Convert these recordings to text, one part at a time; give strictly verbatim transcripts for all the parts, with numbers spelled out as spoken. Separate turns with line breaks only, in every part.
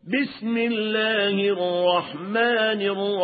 بسم الله الرحمن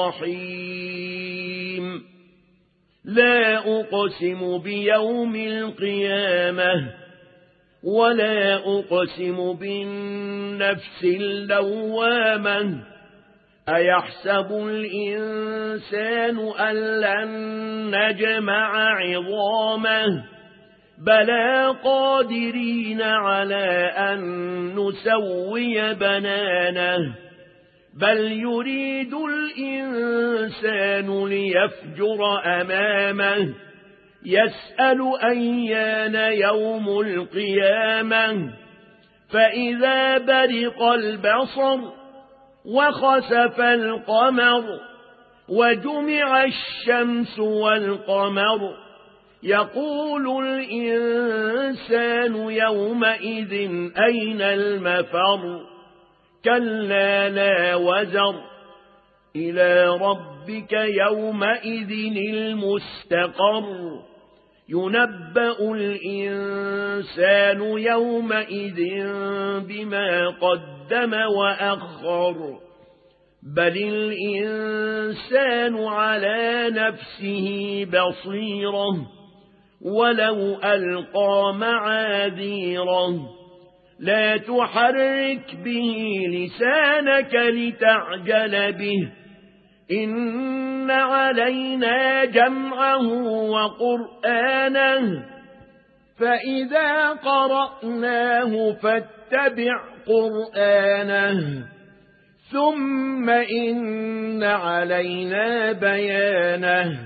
الرحيم لا أقسم بيوم القيامة ولا أقسم بالنفس اللوامة أيحسب الإنسان أن لن نجمع عظامه بلى قادرين على أن نسوي بنانه بل يريد الإنسان ليفجر أمامه يسأل أيان يوم القيامة فإذا برق البصر وخسف القمر وجمع الشمس والقمر يقول الإنسان يومئذ أين المفر كلا لا وزر إلى ربك يومئذ المستقر ينبأ الإنسان يومئذ بما قدم وأخر بل الإنسان على نفسه بصيرة ولو ألقى معاذيره لا تحرك به لسانك لتعجل به إن علينا جمعه وقرآنه فإذا قرأناه فاتبع قرآنه ثم إن علينا بيانه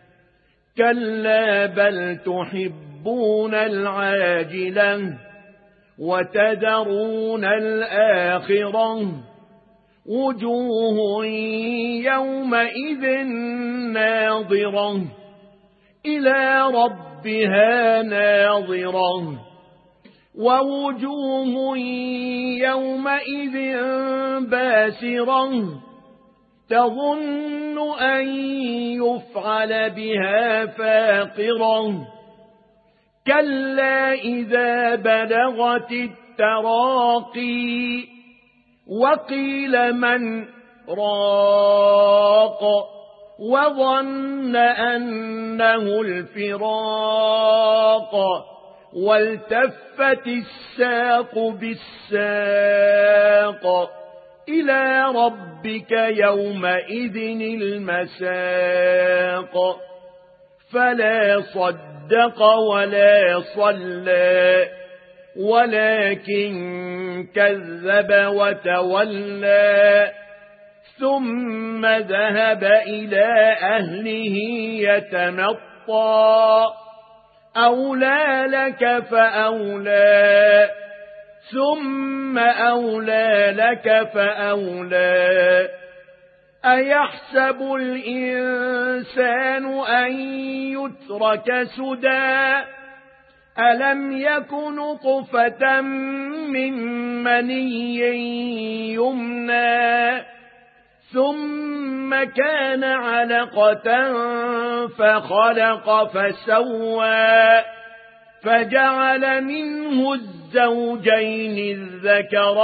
كلا بل تحبون العاجلة وتذرون الآخرة وجوه يومئذ ناظرة إلى ربها ناظرة ووجوه يومئذ باسرة تظن أن يفعل بها فاقرة كلا إذا بلغت التراقي وقيل من راق وظن أنه الفراق والتفت الساق بالساق إلى ربك يومئذ المساق فلا صدق ولا صلى ولكن كذب وتولى ثم ذهب إلى أهله يتمطى أولى لك فأولى ثم أولى لك فأولى أيحسب الإنسان أن يترك سدى ألم يكن نطفة من مني يمنى ثم كان علقة فخلق فسوى فجعل منه الزوجين الذكر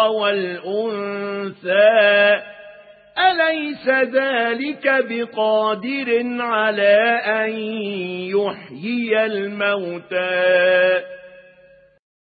والأنثى أليس ذلك بقادر على أن يحيي الموتى